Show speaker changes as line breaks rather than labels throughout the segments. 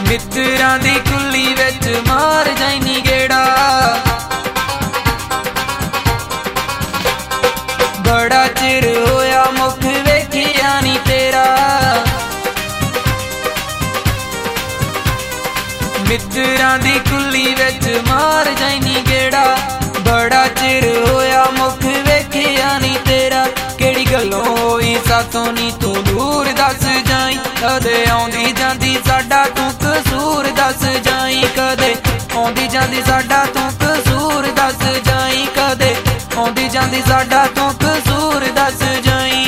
मित्रां दी कुल्ली विच मार जाईनी गेड़ा। बड़ा चिर होया मुख वेखिया नी तेरा। मित्रां दी कुल्ली विच मार जाईनी गेड़ा। बड़ा चिर होया मुख वेखिया नी तेरा। केड़ी गल्लों होई साथों नी तू दूर दस जाई। कदे आउंदी जांदी साडा तू कसूर दस जाई। कदे आउंदी जांदी साडा तू कसूर दस जाई। कदे आउंदी जांदी साडा तू कसूर दस जाई।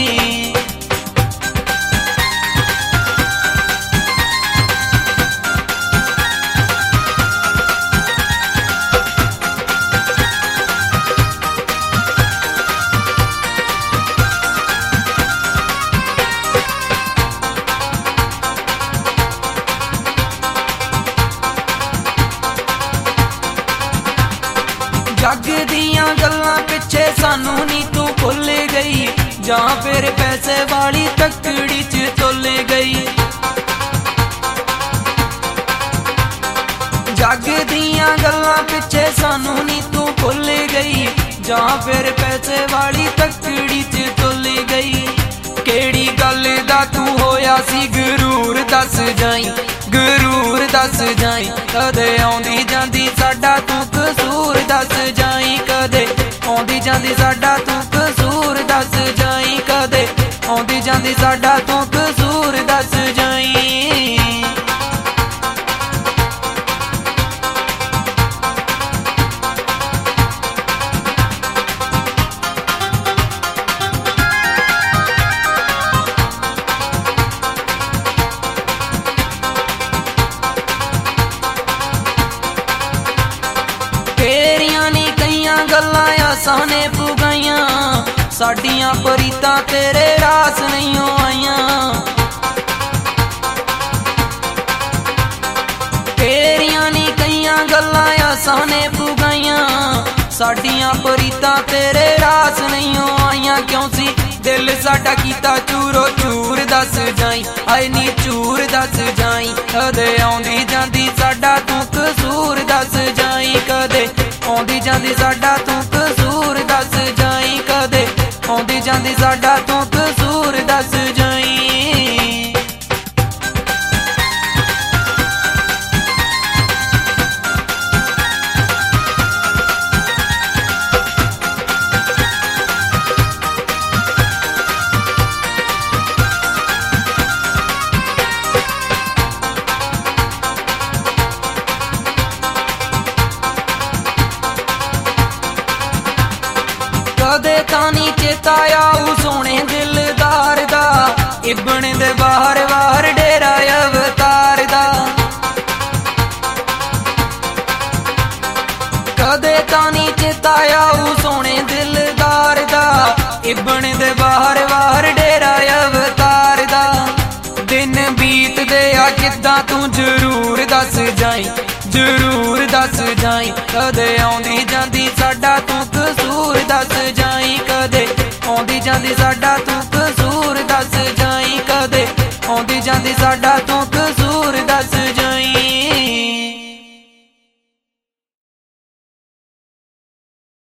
जग दियां गल्लां पिछे सानू नी तू भुल गई। जां फिर पैसे वाली तकड़ी च तुल गई। जग दियां गल्लां पिछे सानू नी तू भुल गई। जां फिर पैसे वाली तकड़ी च तुल गई। केड़ी गल दा तू होया सी गरूर दस जाई। गरूर दस जाई। कदे आउंदी जांदी साडा तू कसूर दस जाई। कदे आउंदी जांदी साडा तू कसूर दस जाई। कदे आउंदी जांदी साडा तू कसूर दस जाई। साने पुगाइया साडियां परीतां तेरे रास नहीं आईया। तेरियां नी कईयां गल्लां साने पुगाइया साडियां परीतां तेरे रास नहीं आईया। क्यों सी दिल साडा कीता चूरो चूर दस जाई। आए नी चूर दस जाई। कदे आउंदी जांदी साडा तू कसूर दस जाई। कदे आउंदी जांदी साडा तू कसूर दस जाई। कदे आउंदी जांदी साडा तू कसूर दस जाई। कदे तानी चेता आऊ सोने दिलदार दा। इबन दे बाहर बाहर डेरा अवतार दा। कदे तानी चेता आऊ सोने दिलदार दा। इबन दे बाहर बाहर डेरा अवतार दा। दिन बीत दे आ किद्दां तू जरूर दस जाई। जरूर दस जाई। कदे आउंदी जांदी साडा तू कसूर दस जाई। कदे आउंदी जांदी साडा तू कसूर दस जाई। कदे आउंदी जांदी साडा तू